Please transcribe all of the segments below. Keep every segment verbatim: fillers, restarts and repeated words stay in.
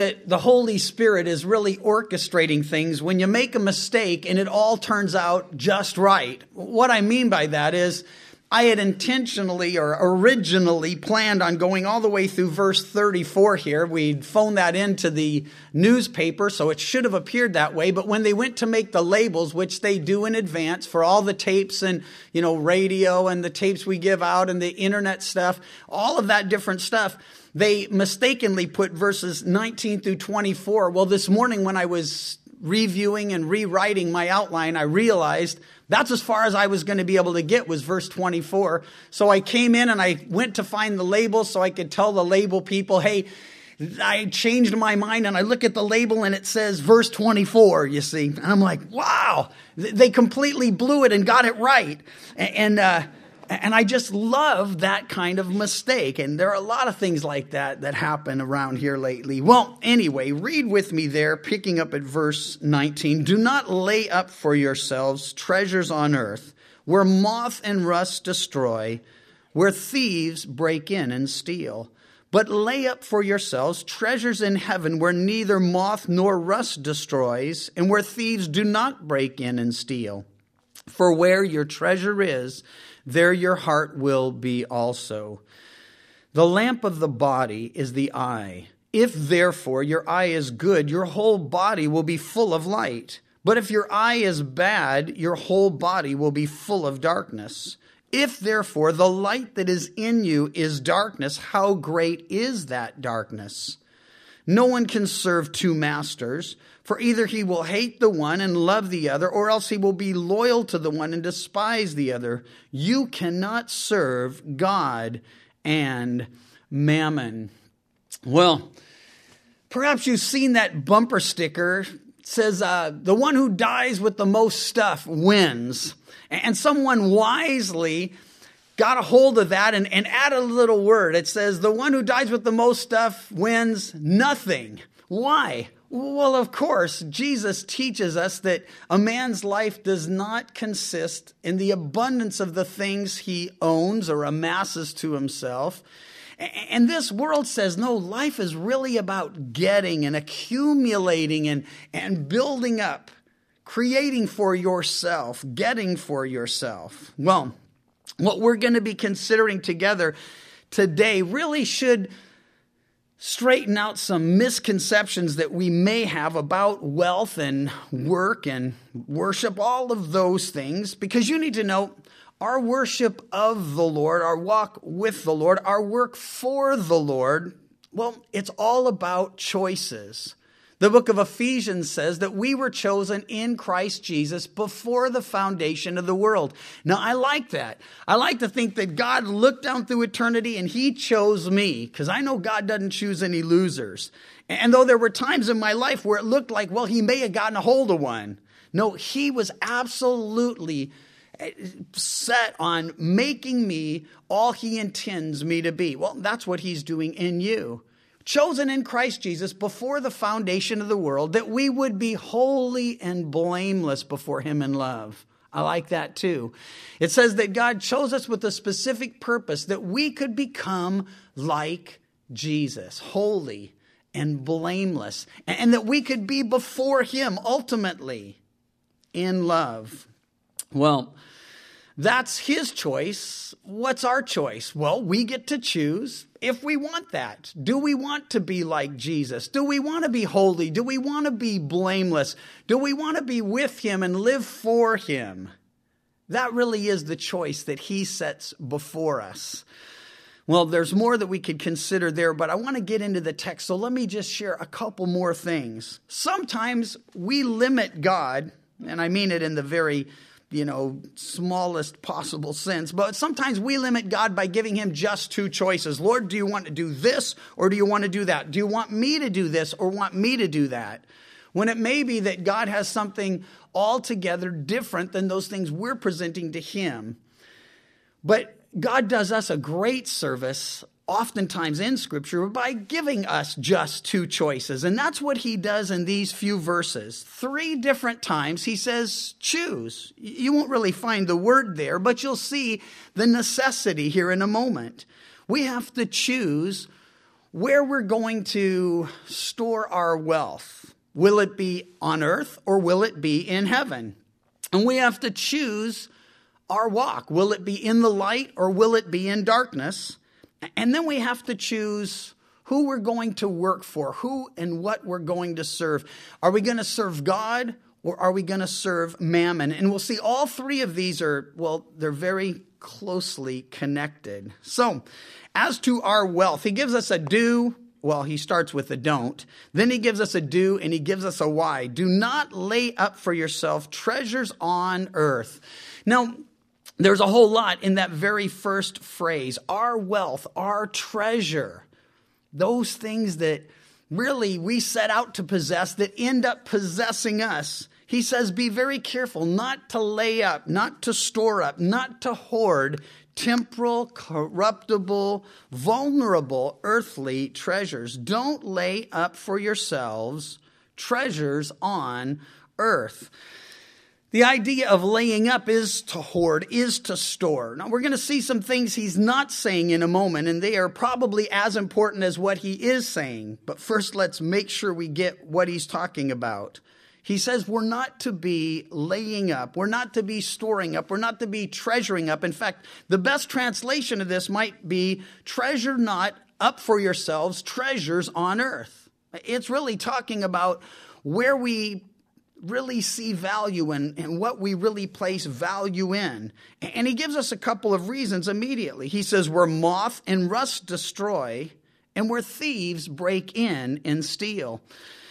that the Holy Spirit is really orchestrating things when you make a mistake and it all turns out just right. What I mean by that is I had intentionally or originally planned on going all the way through verse thirty-four here. We'd phoned that into the newspaper, so it should have appeared that way. But when they went to make the labels, which they do in advance for all the tapes and, you know, radio and the tapes we give out and the internet stuff, all of that different stuff, they mistakenly put verses nineteen through twenty-four. Well, this morning when I was reviewing and rewriting my outline, I realized that's as far as I was going to be able to get was verse twenty-four. So I came in and I went to find the label so I could tell the label people, hey, I changed my mind, and I look at the label and it says verse twenty-four, you see. And I'm like, wow, they completely blew it and got it right. And, uh, And I just love that kind of mistake. And there are a lot of things like that that happen around here lately. Well, anyway, read with me there, picking up at verse nineteen. Do not lay up for yourselves treasures on earth, where moth and rust destroy, where thieves break in and steal. But lay up for yourselves treasures in heaven, where neither moth nor rust destroys, and where thieves do not break in and steal. For where your treasure is, there your heart will be also. The lamp of the body is the eye. If therefore your eye is good, your whole body will be full of light. But if your eye is bad, your whole body will be full of darkness. If therefore the light that is in you is darkness, how great is that darkness? No one can serve two masters, for either he will hate the one and love the other, or else he will be loyal to the one and despise the other. You cannot serve God and mammon. Well, perhaps you've seen that bumper sticker. It says, uh, the one who dies with the most stuff wins. And someone wisely got a hold of that and, and added a little word. It says, the one who dies with the most stuff wins nothing. Why? Well, of course, Jesus teaches us that a man's life does not consist in the abundance of the things he owns or amasses to himself. And this world says, no, life is really about getting and accumulating and, and building up, creating for yourself, getting for yourself. Well, what we're going to be considering together today really should straighten out some misconceptions that we may have about wealth and work and worship, all of those things, because you need to know our worship of the Lord, our walk with the Lord, our work for the Lord, well, it's all about choices. The book of Ephesians says that we were chosen in Christ Jesus before the foundation of the world. Now, I like that. I like to think that God looked down through eternity and he chose me, because I know God doesn't choose any losers. And though there were times in my life where it looked like, well, he may have gotten a hold of one. No, he was absolutely set on making me all he intends me to be. Well, that's what he's doing in you. Chosen in Christ Jesus before the foundation of the world, that we would be holy and blameless before him in love. I like that too. It says that God chose us with a specific purpose, that we could become like Jesus, holy and blameless, and that we could be before him ultimately in love. Well, that's his choice. What's our choice? Well, we get to choose if we want that. Do we want to be like Jesus? Do we want to be holy? Do we want to be blameless? Do we want to be with him and live for him? That really is the choice that he sets before us. Well, there's more that we could consider there, but I want to get into the text. So let me just share a couple more things. Sometimes we limit God, and I mean it in the very you know, smallest possible sense. But sometimes we limit God by giving him just two choices. Lord, do you want to do this or do you want to do that? Do you want me to do this or want me to do that? When it may be that God has something altogether different than those things we're presenting to him. But God does us a great service oftentimes in Scripture by giving us just two choices. And that's what he does in these few verses. Three different times he says, choose. You won't really find the word there, but you'll see the necessity here in a moment. We have to choose where we're going to store our wealth. Will it be on earth or will it be in heaven? And we have to choose our walk. Will it be in the light or will it be in darkness? And then we have to choose who we're going to work for, who and what we're going to serve. Are we going to serve God or are we going to serve mammon? And we'll see all three of these are, well, they're very closely connected. So, as to our wealth, he gives us a do. Well, he starts with a don't. Then he gives us a do and he gives us a why. Do not lay up for yourself treasures on earth. Now, there's a whole lot in that very first phrase. Our wealth, our treasure, those things that really we set out to possess that end up possessing us. He says, be very careful not to lay up, not to store up, not to hoard temporal, corruptible, vulnerable, earthly treasures. Don't lay up for yourselves treasures on earth. The idea of laying up is to hoard, is to store. Now, we're going to see some things he's not saying in a moment, and they are probably as important as what he is saying. But first, let's make sure we get what he's talking about. He says we're not to be laying up. We're not to be storing up. We're not to be treasuring up. In fact, the best translation of this might be treasure not up for yourselves treasures on earth. It's really talking about where we really see value in and what we really place value in. And he gives us a couple of reasons immediately. He says where moth and rust destroy and where thieves break in and steal.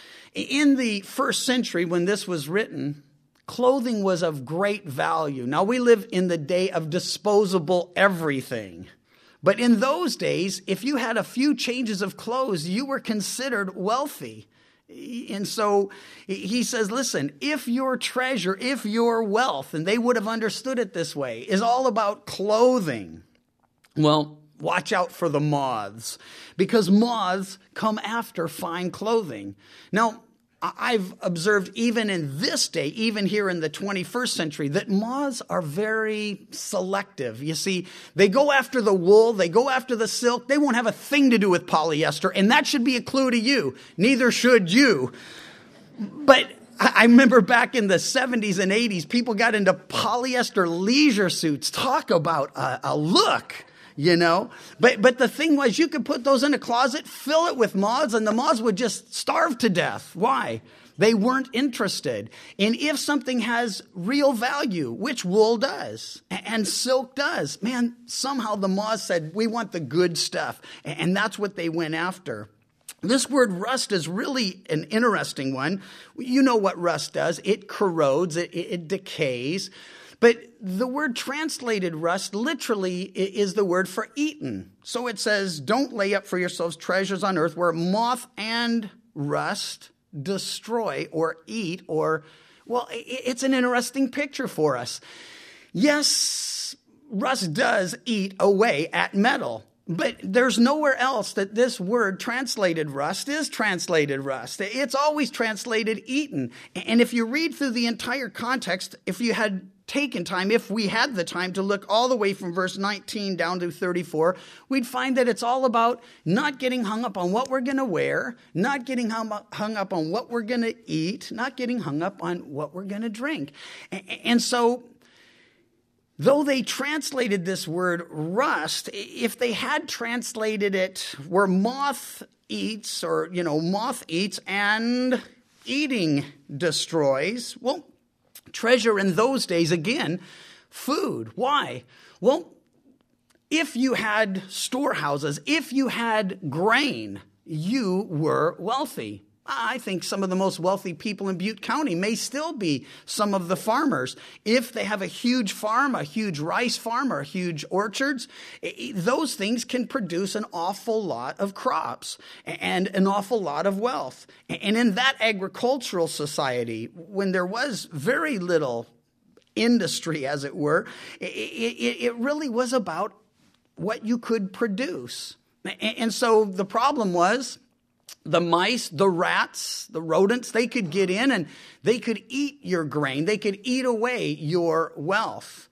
In the first century, when this was written, clothing was of great value. Now, we live in the day of disposable everything. But in those days, if you had a few changes of clothes, you were considered wealthy. And so he says, listen, if your treasure, if your wealth, and they would have understood it this way, is all about clothing, well, watch out for the moths, because moths come after fine clothing. Now, I've observed even in this day, even here in the twenty-first century, that moths are very selective. You see, they go after the wool, they go after the silk. They won't have a thing to do with polyester, and that should be a clue to you. Neither should you. But I remember back in the seventies and eighties, people got into polyester leisure suits. Talk about a, a look. You know, but but the thing was, you could put those in a closet, fill it with moths, and the moths would just starve to death. Why? They weren't interested. And if something has real value, which wool does, and silk does, man, somehow the moths said, we want the good stuff. And that's what they went after. This word rust is really an interesting one. You know what rust does. It corrodes, it, it decays. But the word translated rust literally is the word for eaten. So it says, don't lay up for yourselves treasures on earth where moth and rust destroy or eat or, well, it's an interesting picture for us. Yes, rust does eat away at metal. But there's nowhere else that this word translated rust is translated rust. It's always translated eaten. And if you read through the entire context, if you had taken time, if we had the time to look all the way from verse nineteen down to thirty-four, we'd find that it's all about not getting hung up on what we're going to wear, not getting hung up on what we're going to eat, not getting hung up on what we're going to drink. And so, though they translated this word rust, if they had translated it where moth eats or, you know, moth eats and eating destroys, well, treasure in those days, again, food. Why? Well, if you had storehouses, if you had grain, you were wealthy. I think some of the most wealthy people in Butte County may still be some of the farmers. If they have a huge farm, a huge rice farm, or huge orchards, those things can produce an awful lot of crops and an awful lot of wealth. And in that agricultural society, when there was very little industry, as it were, it really was about what you could produce. And so the problem was, the mice, the rats, the rodents, they could get in and they could eat your grain. They could eat away your wealth.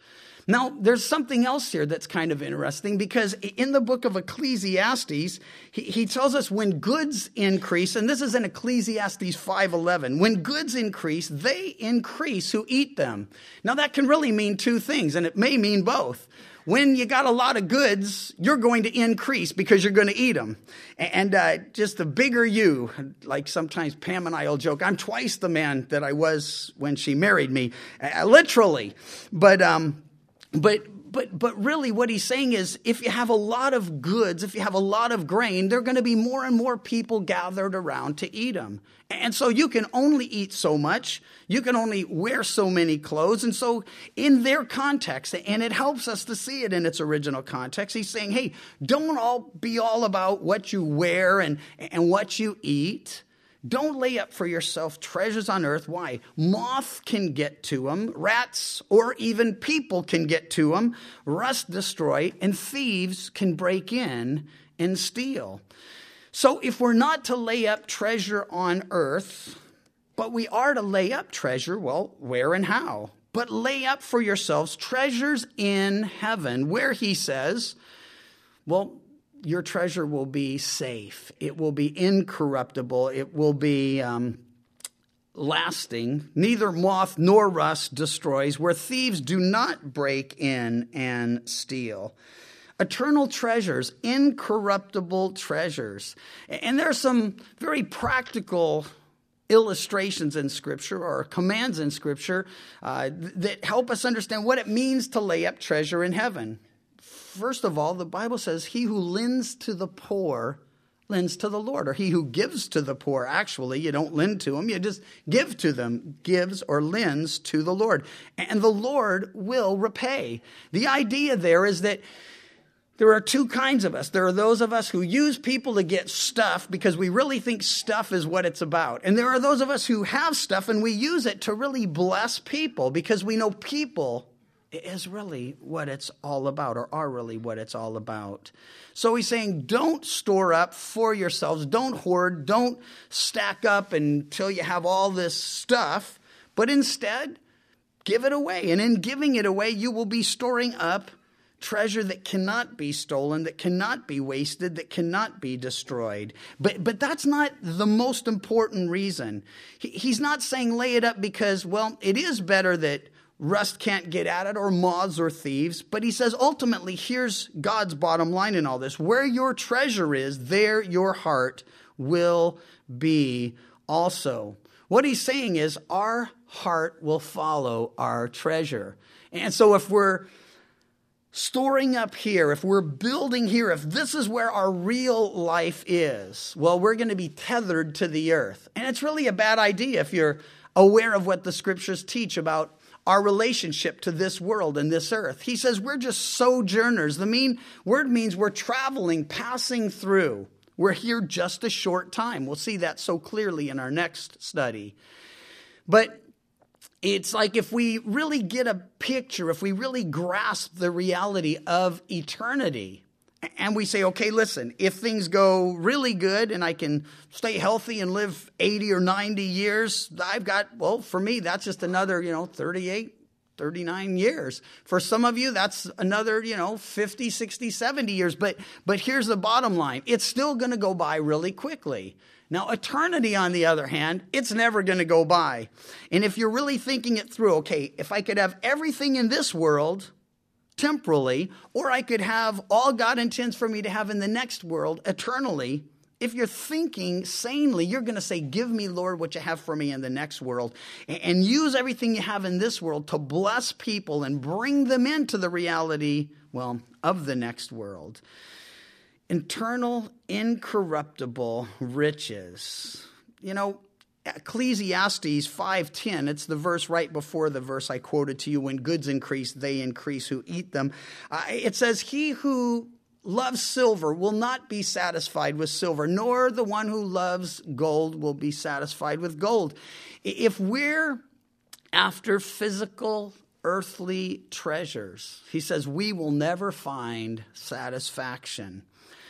Now, there's something else here that's kind of interesting, because in the book of Ecclesiastes, he, he tells us when goods increase, and this is in Ecclesiastes five eleven, when goods increase, they increase who eat them. Now, that can really mean two things, and it may mean both. When you got a lot of goods, you're going to increase because you're going to eat them. And uh, just the bigger you, like sometimes Pam and I will joke, I'm twice the man that I was when she married me, uh, literally. But um, but but but really what he's saying is, if you have a lot of goods, if you have a lot of grain, there are going to be more and more people gathered around to eat them. And so you can only eat so much. You can only wear so many clothes. And so in their context, and it helps us to see it in its original context, he's saying, hey, don't all be all about what you wear and, and what you eat. Don't lay up for yourself treasures on earth. Why? Moth can get to them. Rats or even people can get to them. Rust destroy, and thieves can break in and steal. So if we're not to lay up treasure on earth, but we are to lay up treasure, well, where and how? But lay up for yourselves treasures in heaven, where he says, well, your treasure will be safe. It will be incorruptible. It will be um, lasting. Neither moth nor rust destroys, where thieves do not break in and steal. Eternal treasures, incorruptible treasures. And there are some very practical illustrations in Scripture, or commands in Scripture, uh, that help us understand what it means to lay up treasure in heaven. First of all, the Bible says, he who lends to the poor lends to the Lord, or he who gives to the poor. Actually, you don't lend to them, you just give to them, gives or lends to the Lord. And the Lord will repay. The idea there is that there are two kinds of us. There are those of us who use people to get stuff because we really think stuff is what it's about. And there are those of us who have stuff and we use it to really bless people because we know people is really what it's all about, or are really what it's all about. So he's saying, don't store up for yourselves. Don't hoard. Don't stack up until you have all this stuff. But instead, give it away. And in giving it away, you will be storing up treasure that cannot be stolen, that cannot be wasted, that cannot be destroyed. But but that's not the most important reason. He, he's not saying lay it up because, well, it is better that rust can't get at it, or moths or thieves. But he says, ultimately, here's God's bottom line in all this. Where your treasure is, there your heart will be also. What he's saying is our heart will follow our treasure. And so if we're storing up here, if we're building here, if this is where our real life is, well, we're going to be tethered to the earth. And it's really a bad idea if you're aware of what the scriptures teach about our relationship to this world and this earth. He says we're just sojourners. The mean word means we're traveling, passing through. We're here just a short time. We'll see that so clearly in our next study. But it's like if we really get a picture, if we really grasp the reality of eternity, and we say, okay, listen, if things go really good and I can stay healthy and live eighty or ninety years, I've got, well, for me, that's just another, you know, thirty-eight, thirty-nine years. For some of you, that's another, you know, fifty, sixty, seventy years. But, but here's the bottom line. It's still going to go by really quickly. Now, eternity, on the other hand, it's never going to go by. And if you're really thinking it through, okay, if I could have everything in this world temporally, or I could have all God intends for me to have in the next world eternally, if you're thinking sanely, you're going to say, give me, Lord, what you have for me in the next world, and use everything you have in this world to bless people and bring them into the reality, well, of the next world. Internal, incorruptible riches. You know, Ecclesiastes five ten, it's the verse right before the verse I quoted to you, when goods increase, they increase who eat them. Uh, it says, he who loves silver will not be satisfied with silver, nor the one who loves gold will be satisfied with gold. If we're after physical, earthly treasures, he says, we will never find satisfaction.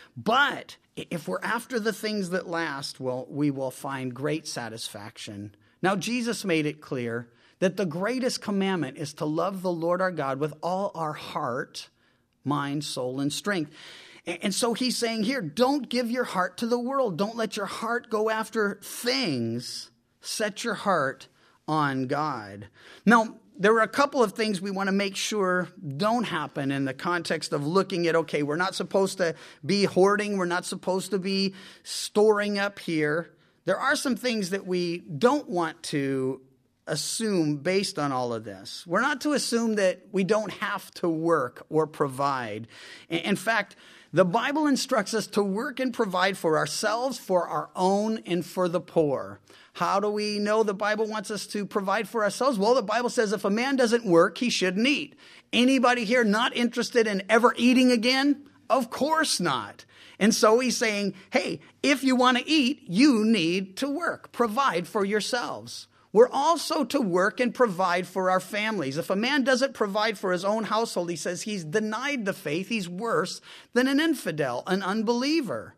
But if we're after the things that last, well, we will find great satisfaction. Now, Jesus made it clear that the greatest commandment is to love the Lord our God with all our heart, mind, soul, and strength. And so he's saying here, don't give your heart to the world. Don't let your heart go after things. Set your heart on God. Now, there are a couple of things we want to make sure don't happen in the context of looking at, okay, we're not supposed to be hoarding. We're not supposed to be storing up here. There are some things that we don't want to assume based on all of this. We're not to assume that we don't have to work or provide. In fact, the Bible instructs us to work and provide for ourselves, for our own, and for the poor. How do we know the Bible wants us to provide for ourselves? Well, the Bible says if a man doesn't work, he shouldn't eat. Anybody here not interested in ever eating again? Of course not. And so he's saying, hey, if you want to eat, you need to work. Provide for yourselves. We're also to work and provide for our families. If a man doesn't provide for his own household, he says he's denied the faith. He's worse than an infidel, an unbeliever.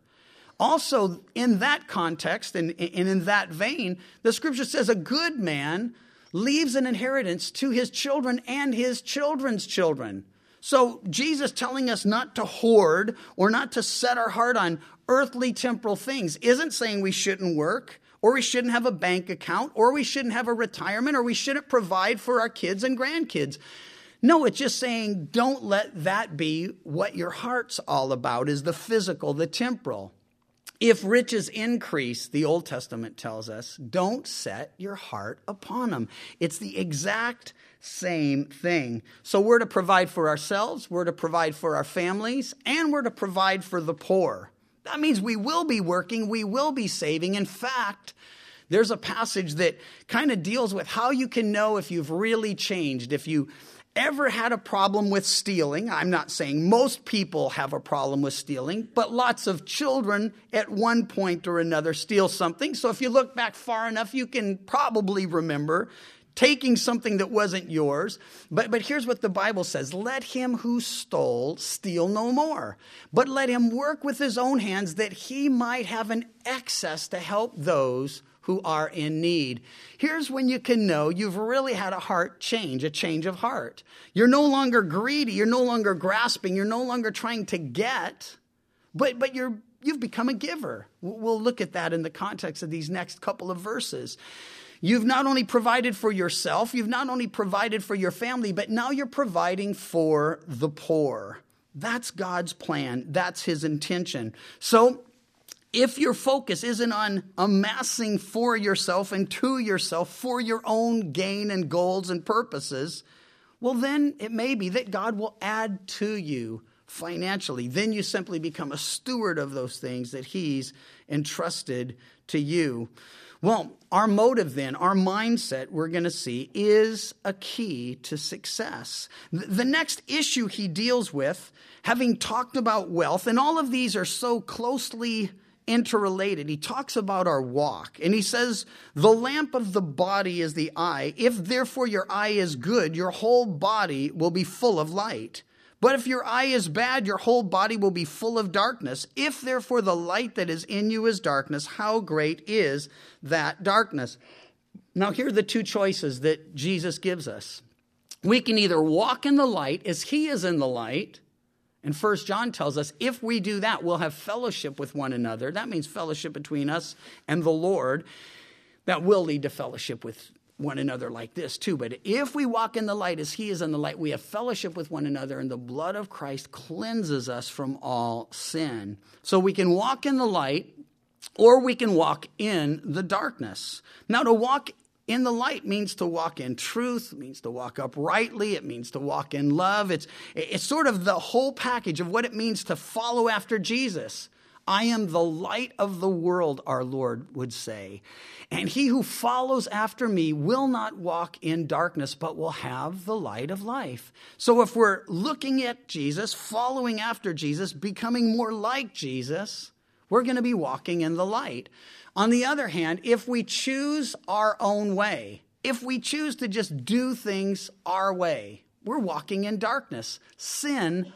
Also, in that context and in that vein, the scripture says a good man leaves an inheritance to his children and his children's children. So Jesus telling us not to hoard or not to set our heart on earthly temporal things isn't saying we shouldn't work, or we shouldn't have a bank account, or we shouldn't have a retirement, or we shouldn't provide for our kids and grandkids. No, it's just saying don't let that be what your heart's all about, is the physical, the temporal. If riches increase, the Old Testament tells us, don't set your heart upon them. It's the exact same thing. So we're to provide for ourselves, we're to provide for our families, and we're to provide for the poor. That means we will be working, we will be saving. In fact, there's a passage that kind of deals with how you can know if you've really changed, if you ever had a problem with stealing. I'm not saying most people have a problem with stealing, but lots of children at one point or another steal something. So if you look back far enough, you can probably remember taking something that wasn't yours. But, but here's what the Bible says. Let him who stole steal no more, but let him work with his own hands that he might have an excess to help those who are in need. Here's when you can know you've really had a heart change, a change of heart. You're no longer greedy. You're no longer grasping. You're no longer trying to get, but, but you're, you've become a giver. We'll look at that in the context of these next couple of verses. You've not only provided for yourself, you've not only provided for your family, but now you're providing for the poor. That's God's plan. That's his intention. So if your focus isn't on amassing for yourself and to yourself for your own gain and goals and purposes, well, then it may be that God will add to you financially. Then you simply become a steward of those things that he's entrusted to you. Well, our motive then, our mindset, we're going to see, is a key to success. The next issue he deals with, having talked about wealth, and all of these are so closely interrelated. He talks about our walk, and he says, the lamp of the body is the eye. If therefore your eye is good, your whole body will be full of light. But if your eye is bad, your whole body will be full of darkness. If therefore the light that is in you is darkness, how great is that darkness? Now here are the two choices that Jesus gives us. We can either walk in the light as he is in the light. And First John tells us if we do that, we'll have fellowship with one another. That means fellowship between us and the Lord. That will lead to fellowship with one another like this too. But if we walk in the light as he is in the light, we have fellowship with one another, and the blood of Christ cleanses us from all sin. So we can walk in the light, or we can walk in the darkness. Now, to walk in the light means to walk in truth, means to walk uprightly, it means to walk in love. It's, it's sort of the whole package of what it means to follow after Jesus. I am the light of the world, our Lord would say. And he who follows after me will not walk in darkness, but will have the light of life. So if we're looking at Jesus, following after Jesus, becoming more like Jesus, we're going to be walking in the light. On the other hand, if we choose our own way, if we choose to just do things our way, we're walking in darkness. Sin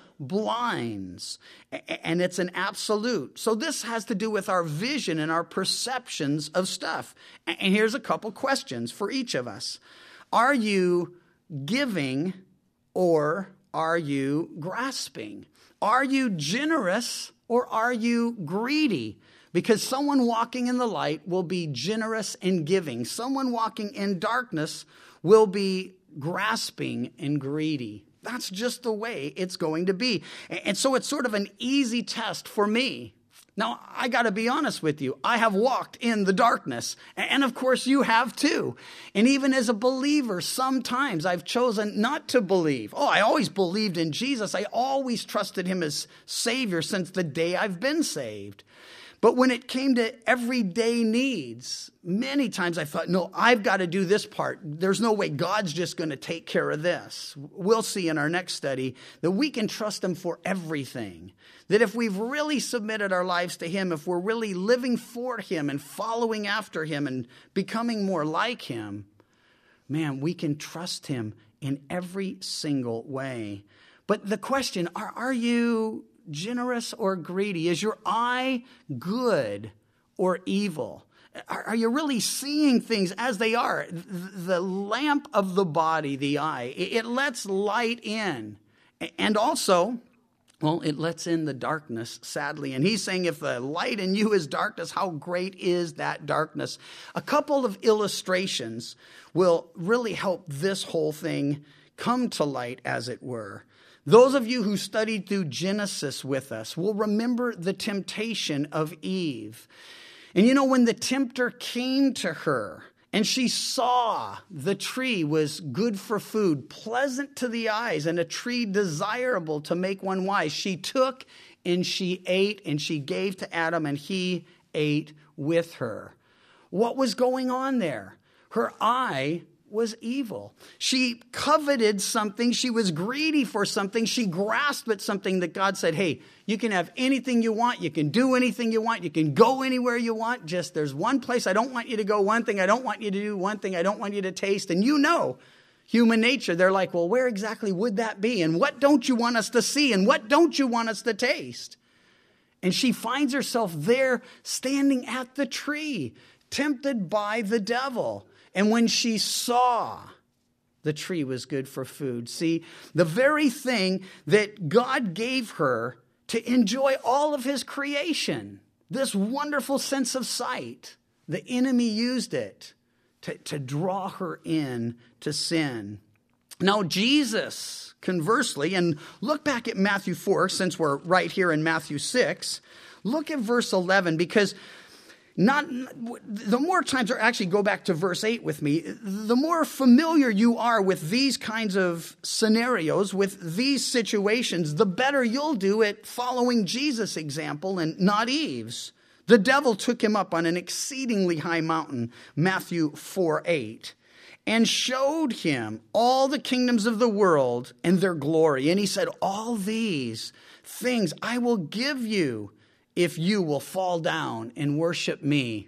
blinds, and it's an absolute. So this has to do with our vision and our perceptions of stuff. And here's a couple questions for each of us. Are you giving or are you grasping? Are you generous or are you greedy? Because someone walking in the light will be generous and giving. Someone walking in darkness will be grasping and greedy. That's just the way it's going to be. And so it's sort of an easy test for me. Now, I got to be honest with you. I have walked in the darkness, and of course you have too. And even as a believer, sometimes I've chosen not to believe. Oh, I always believed in Jesus. I always trusted him as Savior since the day I've been saved. But when it came to everyday needs, many times I thought, no, I've got to do this part. There's no way God's just going to take care of this. We'll see in our next study that we can trust him for everything. That if we've really submitted our lives to him, if we're really living for him and following after him and becoming more like him, man, we can trust him in every single way. But the question, are, are you generous or greedy? Is your eye good or evil? Are, are you really seeing things as they are? The lamp of the body, the eye, it, it lets light in. And also, well, it lets in the darkness, sadly. And he's saying if the light in you is darkness, how great is that darkness? A couple of illustrations will really help this whole thing come to light, as it were. Those of you who studied through Genesis with us will remember the temptation of Eve. And you know, when the tempter came to her and she saw the tree was good for food, pleasant to the eyes, and a tree desirable to make one wise, she took and she ate and she gave to Adam and he ate with her. What was going on there? Her eye was evil. She coveted something. She was greedy for something. She grasped at something that God said, hey, you can have anything you want. You can do anything you want. You can go anywhere you want. Just there's one place I don't want you to go, one thing I don't want you to do, one thing I don't want you to taste. And you know, human nature, they're like, well, where exactly would that be? And what don't you want us to see? And what don't you want us to taste? And she finds herself there standing at the tree, tempted by the devil. And when she saw the tree was good for food, see, the very thing that God gave her to enjoy all of his creation, this wonderful sense of sight, the enemy used it to, to draw her in to sin. Now, Jesus, conversely, and look back at Matthew four, since we're right here in Matthew six, look at verse eleven, because Not the more times, or actually go back to verse eight with me, the more familiar you are with these kinds of scenarios, with these situations, the better you'll do at following Jesus' example and not Eve's. The devil took him up on an exceedingly high mountain, Matthew four eight, and showed him all the kingdoms of the world and their glory. And he said, all these things I will give you if you will fall down and worship me.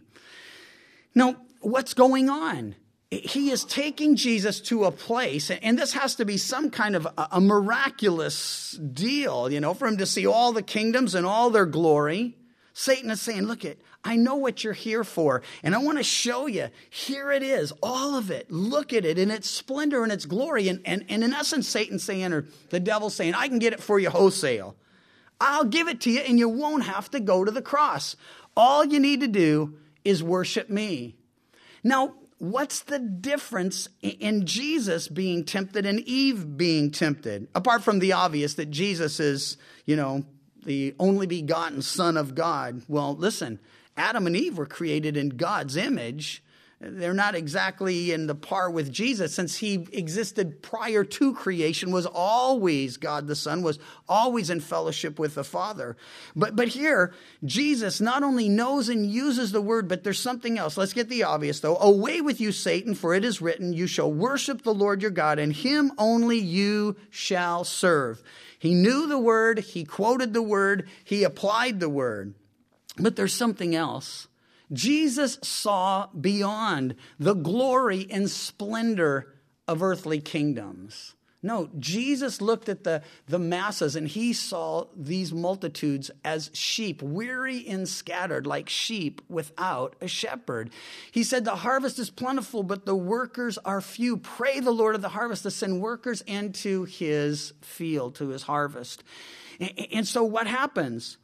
Now, what's going on? He is taking Jesus to a place, and this has to be some kind of a, a miraculous deal, you know, for him to see all the kingdoms and all their glory. Satan is saying, look it, I know what you're here for, and I want to show you. Here it is, all of it. Look at it in its splendor and its glory. And, and, and in essence, Satan's saying, or the devil's saying, I can get it for you wholesale. I'll give it to you and you won't have to go to the cross. All you need to do is worship me. Now, what's the difference in Jesus being tempted and Eve being tempted? Apart from the obvious that Jesus is, you know, the only begotten Son of God. Well, listen, Adam and Eve were created in God's image. They're not exactly in the par with Jesus, since he existed prior to creation, was always God the Son, was always in fellowship with the Father. But but here, Jesus not only knows and uses the word, but there's something else. Let's get the obvious, though. Away with you, Satan, for it is written, you shall worship the Lord your God, and him only you shall serve. He knew the word, he quoted the word, he applied the word. But there's something else. Jesus saw beyond the glory and splendor of earthly kingdoms. No, Jesus looked at the, the masses and he saw these multitudes as sheep, weary and scattered, like sheep without a shepherd. He said, the harvest is plentiful, but the workers are few. Pray the Lord of the harvest to send workers into his field, to his harvest. And, and so what happens?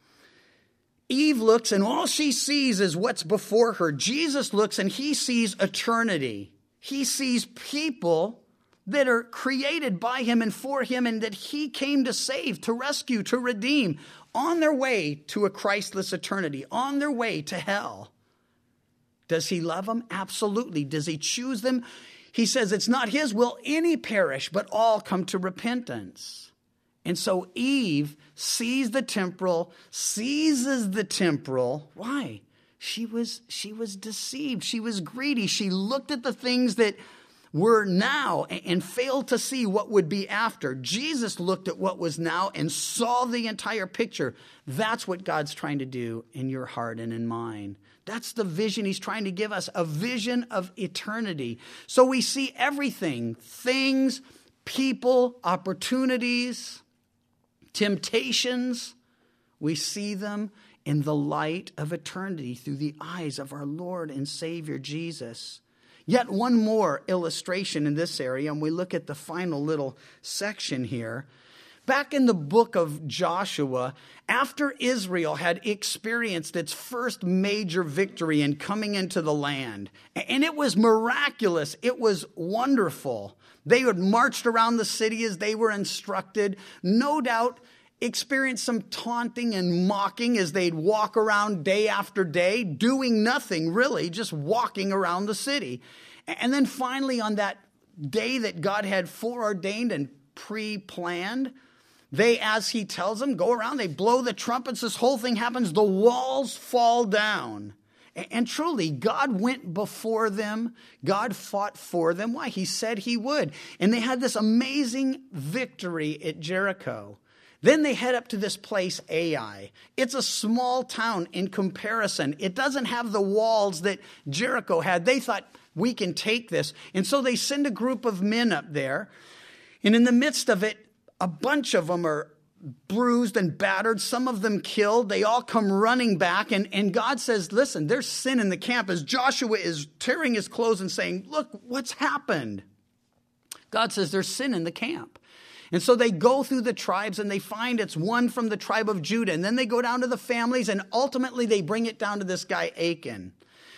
Eve looks and all she sees is what's before her. Jesus looks and he sees eternity. He sees people that are created by him and for him, and that he came to save, to rescue, to redeem, on their way to a Christless eternity, on their way to hell. Does he love them? Absolutely. Does he choose them? He says it's not his will any perish, but all come to repentance. And so Eve sees the temporal, seizes the temporal. Why? She was, she was deceived. She was greedy. She looked at the things that were now and failed to see what would be after. Jesus looked at what was now and saw the entire picture. That's what God's trying to do in your heart and in mine. That's the vision he's trying to give us, a vision of eternity. So we see everything, things, people, opportunities, temptations. We see them in the light of eternity through the eyes of our Lord and Savior Jesus. Yet one more illustration in this area, and we look at the final little section here. Back in the book of Joshua, after Israel had experienced its first major victory in coming into the land, and it was miraculous, it was wonderful. They had marched around the city as they were instructed, no doubt experienced some taunting and mocking as they'd walk around day after day, doing nothing really, just walking around the city. And then finally on that day that God had foreordained and pre-planned, they, as he tells them, go around, they blow the trumpets, this whole thing happens, the walls fall down. And truly, God went before them. God fought for them. Why? He said he would. And they had this amazing victory at Jericho. Then they head up to this place, Ai. It's a small town in comparison. It doesn't have the walls that Jericho had. They thought, we can take this. And so they send a group of men up there. And in the midst of it, a bunch of them are bruised and battered, some of them killed. They all come running back. And, and God says, listen, there's sin in the camp. As Joshua is tearing his clothes and saying, look, what's happened? God says, there's sin in the camp. And so they go through the tribes and they find it's one from the tribe of Judah. And then they go down to the families and ultimately they bring it down to this guy Achan.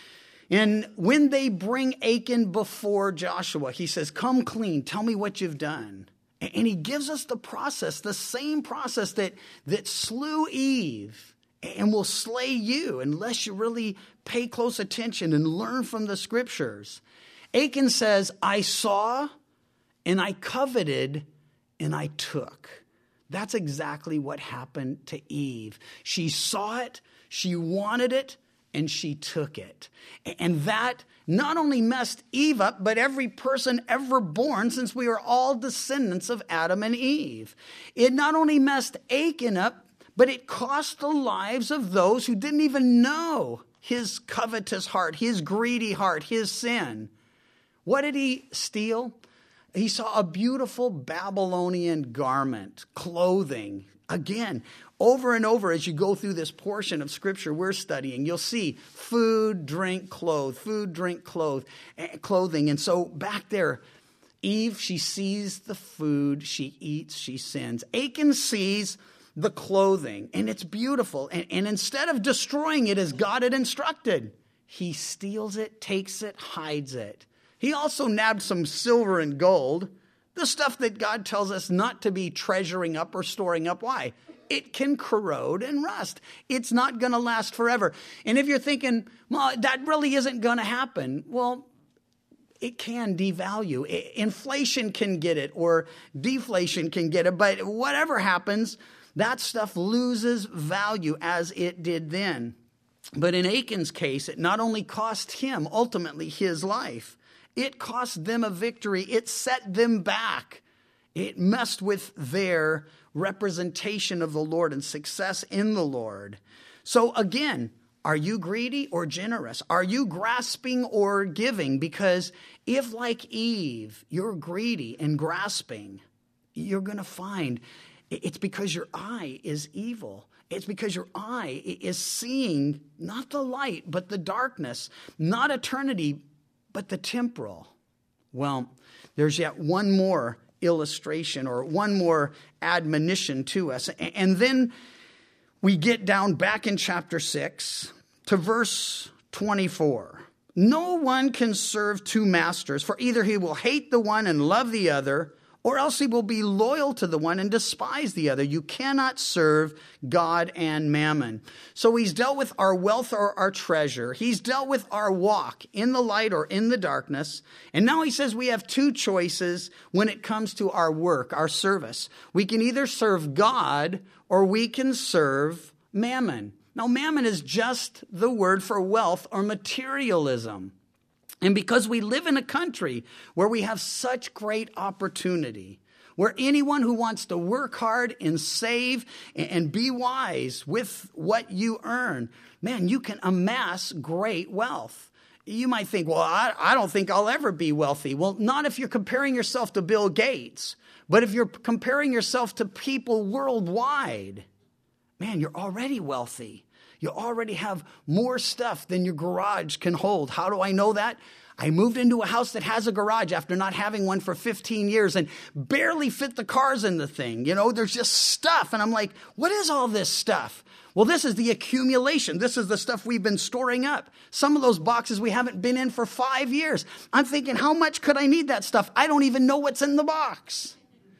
And when they bring Achan before Joshua, he says, come clean, tell me what you've done. And he gives us the process, the same process that, that slew Eve and will slay you unless you really pay close attention and learn from the scriptures. Achan says, I saw and I coveted and I took. That's exactly what happened to Eve. She saw it, she wanted it, and she took it. And that not only messed Eve up, but every person ever born, since we are all descendants of Adam and Eve. It not only messed Achan up, but it cost the lives of those who didn't even know his covetous heart, his greedy heart, his sin. What did he steal? He saw a beautiful Babylonian garment, clothing. Again, over and over as you go through this portion of scripture we're studying, you'll see food, drink, clothe, food, drink, clothe, clothing. And so back there, Eve, she sees the food, she eats, she sins. Achan sees the clothing, and it's beautiful. And, and instead of destroying it as God had instructed, he steals it, takes it, hides it. He also nabbed some silver and gold, the stuff that God tells us not to be treasuring up or storing up. Why? It can corrode and rust. It's not going to last forever. And if you're thinking, well, that really isn't going to happen, well, it can devalue. Inflation can get it or deflation can get it. But whatever happens, that stuff loses value as it did then. But in Achan's case, it not only cost him ultimately his life, it cost them a victory. It set them back. It messed with their representation of the Lord and success in the Lord. So again, are you greedy or generous? Are you grasping or giving? Because if, like Eve, you're greedy and grasping, you're going to find it's because your eye is evil. It's because your eye is seeing not the light, but the darkness, not eternity, but the temporal. Well, there's yet one more illustration or one more admonition to us. And then we get down back in chapter six to verse twenty-four. No one can serve two masters, for either he will hate the one and love the other, or else he will be loyal to the one and despise the other. You cannot serve God and mammon. So he's dealt with our wealth or our treasure. He's dealt with our walk in the light or in the darkness. And now he says we have two choices when it comes to our work, our service. We can either serve God or we can serve mammon. Now, mammon is just the word for wealth or materialism. And because we live in a country where we have such great opportunity, where anyone who wants to work hard and save and be wise with what you earn, man, you can amass great wealth. You might think, well, I, I don't think I'll ever be wealthy. Well, not if you're comparing yourself to Bill Gates, but if you're comparing yourself to people worldwide, man, you're already wealthy. You already have more stuff than your garage can hold. How do I know that? I moved into a house that has a garage after not having one for fifteen years and barely fit the cars in the thing. You know, there's just stuff. And I'm like, what is all this stuff? Well, this is the accumulation. This is the stuff we've been storing up. Some of those boxes we haven't been in for five years. I'm thinking, how much could I need that stuff? I don't even know what's in the box.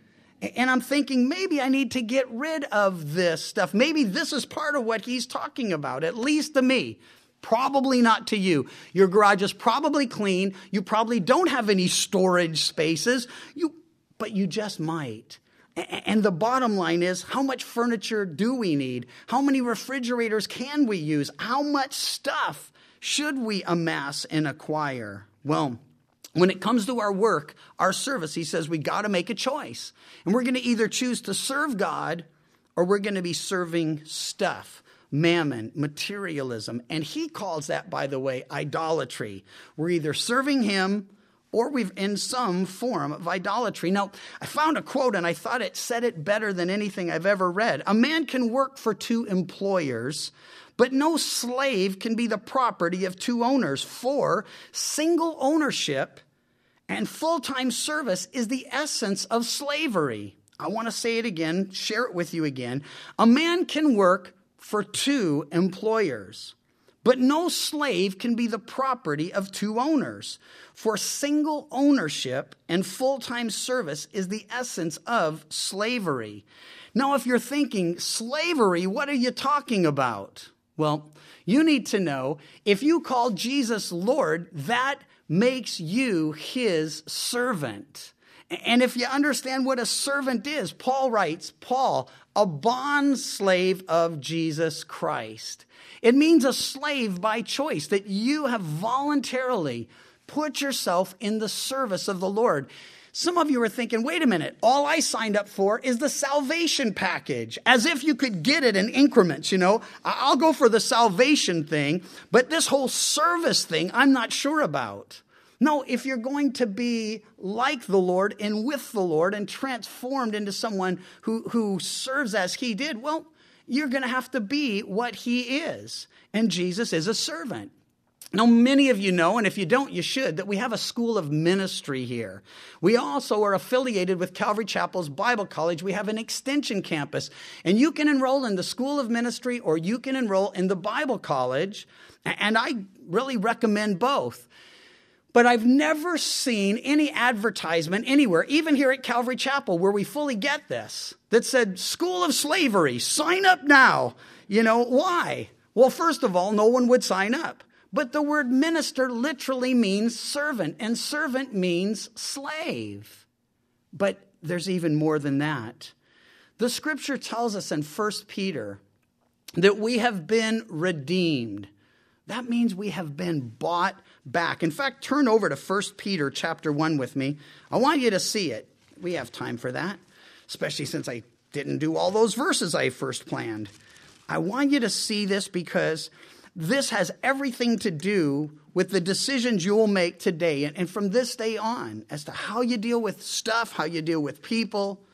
And I'm thinking, maybe I need to get rid of this stuff. Maybe this is part of what he's talking about, at least to me. Probably not to you. Your garage is probably clean. You probably don't have any storage spaces, You, but you just might. And the bottom line is, how much furniture do we need? How many refrigerators can we use? How much stuff should we amass and acquire? Well, when it comes to our work, our service, he says we got to make a choice. And we're going to either choose to serve God or we're going to be serving stuff, mammon, materialism. And he calls that, by the way, idolatry. We're either serving him or we've in some form of idolatry. Now, I found a quote and I thought it said it better than anything I've ever read. A man can work for two employers, but no slave can be the property of two owners. For single ownership and full-time service is the essence of slavery. I want to say it again, share it with you again. A man can work for two employers, but no slave can be the property of two owners. For single ownership and full-time service is the essence of slavery. Now, if you're thinking, slavery, what are you talking about? Well, you need to know, if you call Jesus Lord, that makes you his servant. And if you understand what a servant is, Paul writes, Paul, a bond slave of Jesus Christ. It means a slave by choice, that you have voluntarily put yourself in the service of the Lord. Some of you are thinking, wait a minute, all I signed up for is the salvation package, as if you could get it in increments, you know. I'll go for the salvation thing, but this whole service thing, I'm not sure about. No, if you're going to be like the Lord and with the Lord and transformed into someone who, who serves as he did, well, you're going to have to be what he is. And Jesus is a servant. Now, many of you know, and if you don't, you should, that we have a school of ministry here. We also are affiliated with Calvary Chapel's Bible College. We have an extension campus, and you can enroll in the school of ministry or you can enroll in the Bible College, and I really recommend both. But I've never seen any advertisement anywhere, even here at Calvary Chapel, where we fully get this, that said, School of Slavery, sign up now. You know, why? Well, first of all, no one would sign up. But the word minister literally means servant, and servant means slave. But there's even more than that. The scripture tells us in First Peter that we have been redeemed. That means we have been bought back. In fact, turn over to First Peter chapter one with me. I want you to see it. We have time for that, especially since I didn't do all those verses I first planned. I want you to see this because this has everything to do with the decisions you will make today and from this day on as to how you deal with stuff, how you deal with people.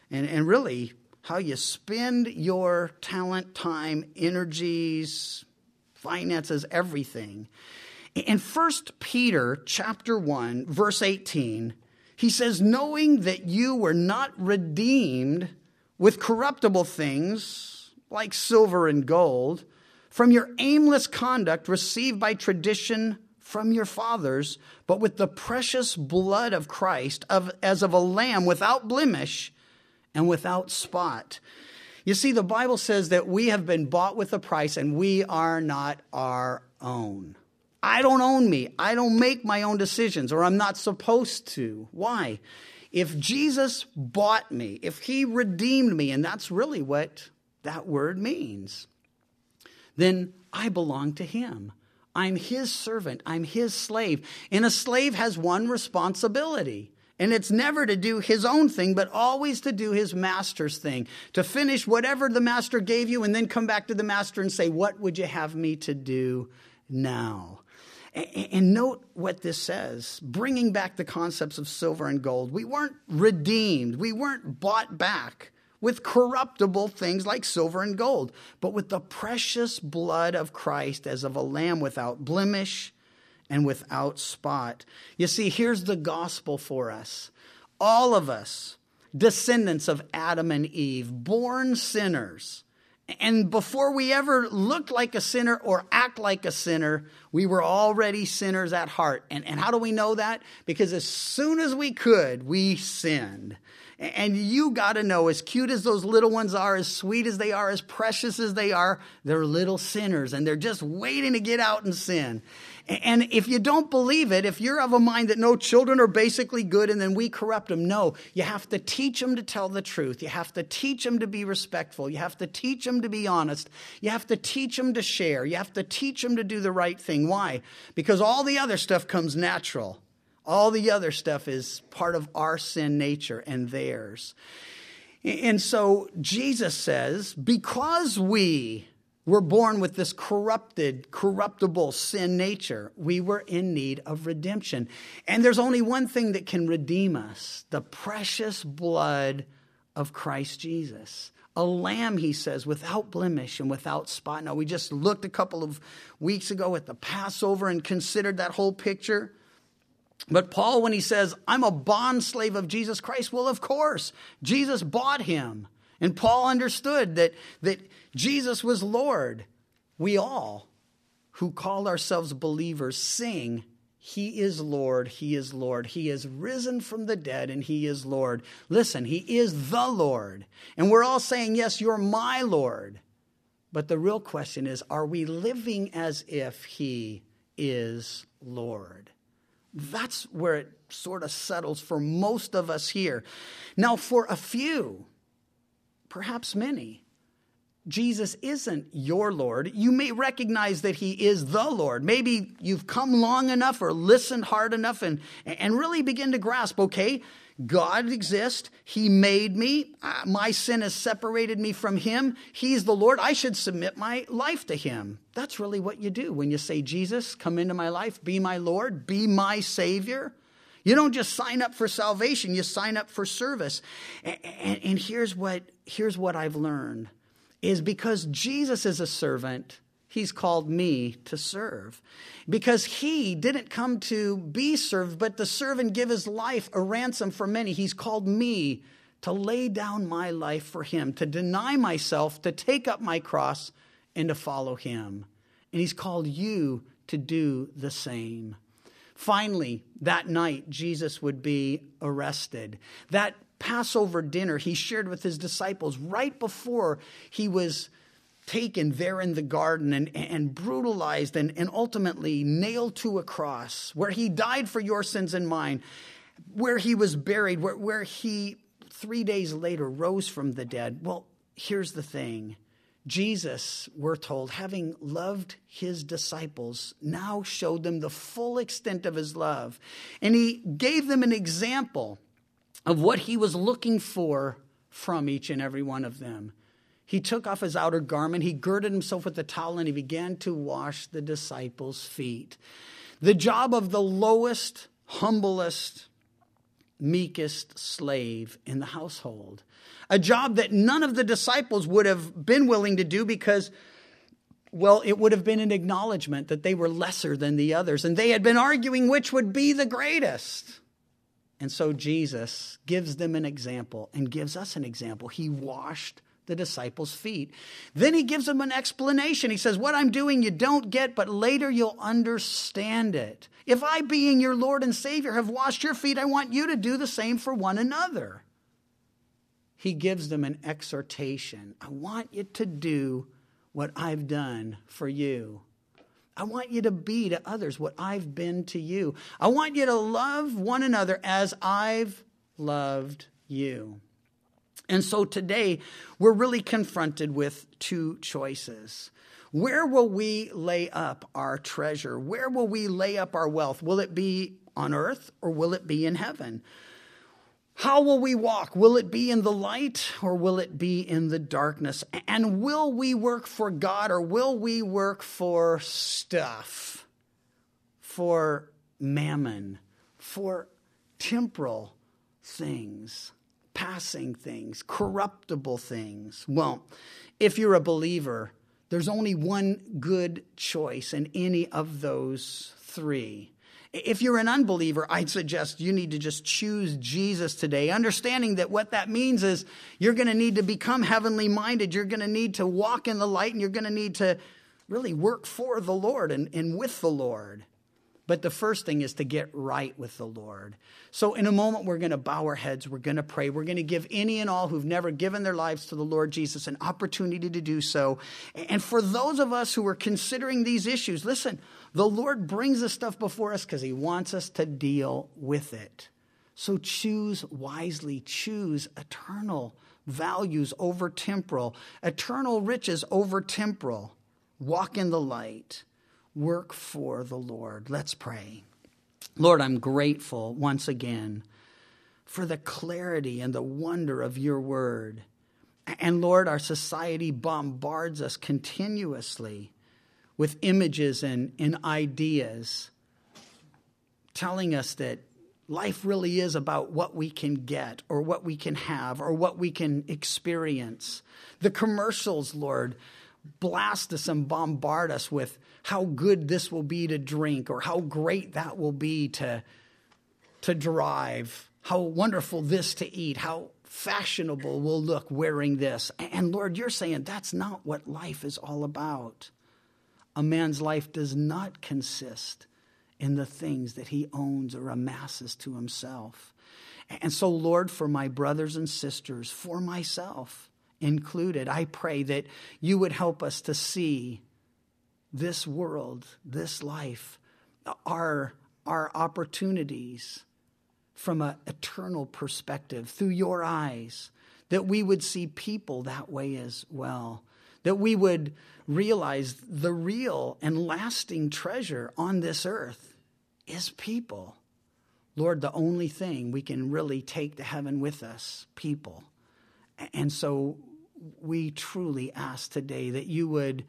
and, and really how you spend your talent, time, energies, finances, everything. In First Peter chapter one, verse eighteen, he says, knowing that you were not redeemed with corruptible things like silver and gold from your aimless conduct received by tradition from your fathers, but with the precious blood of Christ, of, as of a lamb without blemish and without spot. You see, the Bible says that we have been bought with a price and we are not our own. I don't own me. I don't make my own decisions, or I'm not supposed to. Why? If Jesus bought me, if he redeemed me, and that's really what that word means, then I belong to him. I'm his servant. I'm his slave. And a slave has one responsibility. And it's never to do his own thing, but always to do his master's thing. To finish whatever the master gave you and then come back to the master and say, what would you have me to do now? And note what this says, bringing back the concepts of silver and gold. We weren't redeemed. We weren't bought back with corruptible things like silver and gold, but with the precious blood of Christ as of a lamb without blemish and without spot. You see, here's the gospel for us. All of us, descendants of Adam and Eve, born sinners. And before we ever looked like a sinner or act like a sinner, we were already sinners at heart. And, and how do we know that? Because as soon as we could, we sinned. And you got to know, as cute as those little ones are, as sweet as they are, as precious as they are, they're little sinners. And they're just waiting to get out and sin. And if you don't believe it, if you're of a mind that no, children are basically good and then we corrupt them, no, you have to teach them to tell the truth. You have to teach them to be respectful. You have to teach them to be honest. You have to teach them to share. You have to teach them to do the right thing. Why? Because all the other stuff comes natural. All the other stuff is part of our sin nature and theirs. And so Jesus says, because we were born with this corrupted, corruptible sin nature, we were in need of redemption. And there's only one thing that can redeem us, the precious blood of Christ Jesus. A lamb, he says, without blemish and without spot. Now, we just looked a couple of weeks ago at the Passover and considered that whole picture. But Paul, when he says, I'm a bond slave of Jesus Christ, well, of course, Jesus bought him. And Paul understood that, that Jesus was Lord. We all who call ourselves believers sing, he is Lord, he is Lord. He is risen from the dead and he is Lord. Listen, he is the Lord. And we're all saying, yes, you're my Lord. But the real question is, are we living as if he is Lord? That's where it sort of settles for most of us here. Now, for a few, perhaps many, Jesus isn't your Lord. You may recognize that he is the Lord. Maybe you've come long enough or listened hard enough and, and really begin to grasp, okay, God exists. He made me. Uh, my sin has separated me from him. He's the Lord. I should submit my life to him. That's really what you do when you say, Jesus, come into my life, be my Lord, be my Savior. You don't just sign up for salvation. You sign up for service. And, and, and here's what, here's what I've learned is because Jesus is a servant, he's called me to serve. Because he didn't come to be served, but to serve and give his life a ransom for many. He's called me to lay down my life for him, to deny myself, to take up my cross, and to follow him. And he's called you to do the same. Finally, that night, Jesus would be arrested. That Passover dinner he shared with his disciples right before he was taken there in the garden and, and brutalized and, and ultimately nailed to a cross, where he died for your sins and mine, where he was buried, where, where he three days later rose from the dead. Well, here's the thing. Jesus, we're told, having loved his disciples, now showed them the full extent of his love. And he gave them an example of what he was looking for from each and every one of them. He took off his outer garment, he girded himself with a towel, and he began to wash the disciples' feet. The job of the lowest, humblest, meekest slave in the household. A job that none of the disciples would have been willing to do because, well, it would have been an acknowledgement that they were lesser than the others, and they had been arguing which would be the greatest. And so Jesus gives them an example and gives us an example. He washed the disciples' feet. Then he gives them an explanation. He says, what I'm doing you don't get, but later you'll understand it. If I, being your Lord and Savior, have washed your feet, I want you to do the same for one another. He gives them an exhortation. I want you to do what I've done for you. I want you to be to others what I've been to you. I want you to love one another as I've loved you. And so today, we're really confronted with two choices. Where will we lay up our treasure? Where will we lay up our wealth? Will it be on earth or will it be in heaven? How will we walk? Will it be in the light or will it be in the darkness? And will we work for God or will we work for stuff, for mammon, for temporal things, passing things, corruptible things? Well, if you're a believer, there's only one good choice in any of those three. If you're an unbeliever, I'd suggest you need to just choose Jesus today, understanding that what that means is you're going to need to become heavenly minded. You're going to need to walk in the light, and you're going to need to really work for the Lord and, and with the Lord. But the first thing is to get right with the Lord. So in a moment, we're going to bow our heads. We're going to pray. We're going to give any and all who've never given their lives to the Lord Jesus an opportunity to do so. And for those of us who are considering these issues, listen, the Lord brings this stuff before us because he wants us to deal with it. So choose wisely. Choose eternal values over temporal, eternal riches over temporal. Walk in the light. Work for the Lord. Let's pray. Lord, I'm grateful once again for the clarity and the wonder of your word. And Lord, our society bombards us continuously with images and, and ideas telling us that life really is about what we can get or what we can have or what we can experience. The commercials, Lord, blast us and bombard us with how good this will be to drink or how great that will be to, to drive, how wonderful this to eat, how fashionable we'll look wearing this. And Lord, you're saying that's not what life is all about. A man's life does not consist in the things that he owns or amasses to himself. And so, Lord, for my brothers and sisters, for myself included, I pray that you would help us to see this world, this life, our, our opportunities from an eternal perspective through your eyes, that we would see people that way as well, that we would realize the real and lasting treasure on this earth is people. Lord, the only thing we can really take to heaven with us, people. And so we truly ask today that you would,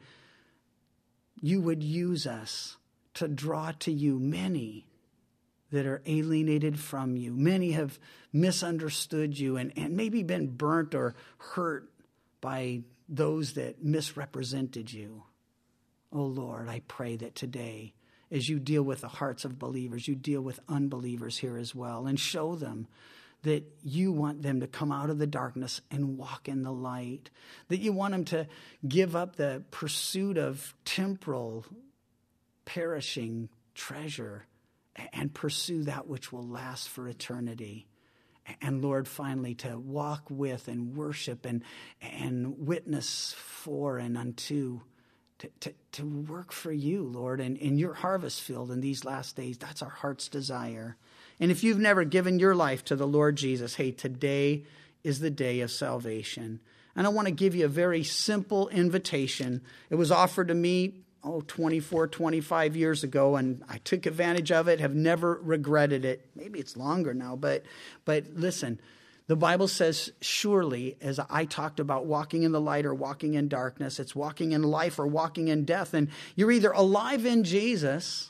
you would use us to draw to you many that are alienated from you. Many have misunderstood you and, and maybe been burnt or hurt by those that misrepresented you. Oh Lord, I pray that today, as you deal with the hearts of believers, you deal with unbelievers here as well, and show them that you want them to come out of the darkness and walk in the light, that you want them to give up the pursuit of temporal, perishing treasure and pursue that which will last for eternity. And Lord, finally, to walk with and worship and, and witness for and unto, to, to, to work for you, Lord, and in your harvest field in these last days. That's our heart's desire. And if you've never given your life to the Lord Jesus, hey, today is the day of salvation. And I want to give you a very simple invitation. It was offered to me, oh, twenty-four, twenty-five years ago, and I took advantage of it, have never regretted it. Maybe it's longer now, but but listen, the Bible says, surely, as I talked about walking in the light or walking in darkness, it's walking in life or walking in death. And you're either alive in Jesus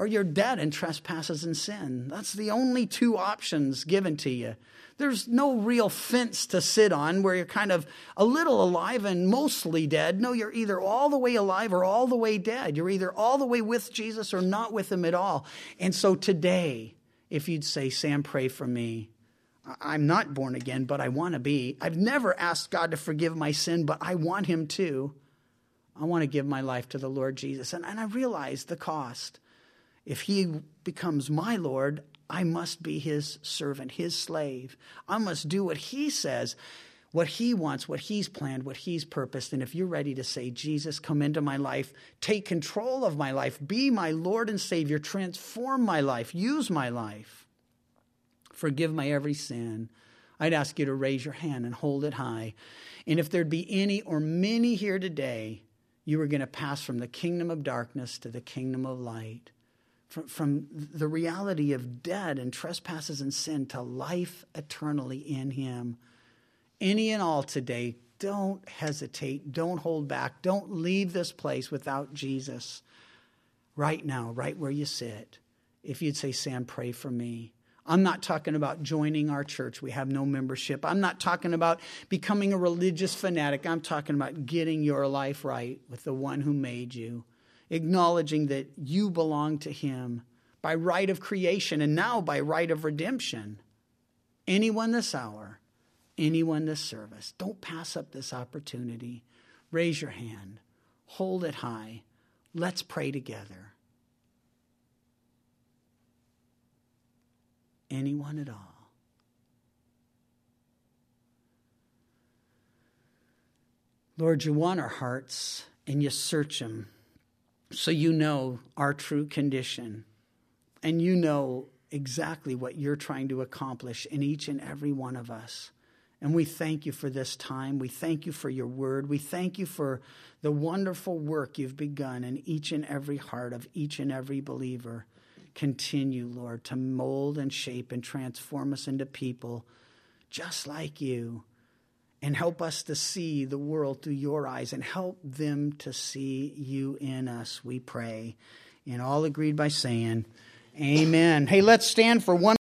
or you're dead in trespasses and sin. That's the only two options given to you. There's no real fence to sit on where you're kind of a little alive and mostly dead. No, you're either all the way alive or all the way dead. You're either all the way with Jesus or not with him at all. And so today, if you'd say, Sam, pray for me. I'm not born again, but I want to be. I've never asked God to forgive my sin, but I want him to. I want to give my life to the Lord Jesus. And, and I realize the cost. If he becomes my Lord, I must be his servant, his slave. I must do what he says, what he wants, what he's planned, what he's purposed. And if you're ready to say, Jesus, come into my life, take control of my life, be my Lord and Savior, transform my life, use my life, forgive my every sin, I'd ask you to raise your hand and hold it high. And if there'd be any or many here today, you were going to pass from the kingdom of darkness to the kingdom of light. From, from the reality of dead and trespasses and sin to life eternally in him. Any and all today, don't hesitate. Don't hold back. Don't leave this place without Jesus. Right now, right where you sit. If you'd say, Sam, pray for me. I'm not talking about joining our church. We have no membership. I'm not talking about becoming a religious fanatic. I'm talking about getting your life right with the one who made you. Acknowledging that you belong to him by right of creation and now by right of redemption. Anyone this hour, anyone this service, don't pass up this opportunity. Raise your hand. Hold it high. Let's pray together. Anyone at all. Lord, you want our hearts and you search them. So you know our true condition, and you know exactly what you're trying to accomplish in each and every one of us. And we thank you for this time. We thank you for your word. We thank you for the wonderful work you've begun in each and every heart of each and every believer. Continue, Lord, to mold and shape and transform us into people just like you. And help us to see the world through your eyes and help them to see you in us, we pray. And all agreed by saying, amen. Hey, let's stand for one.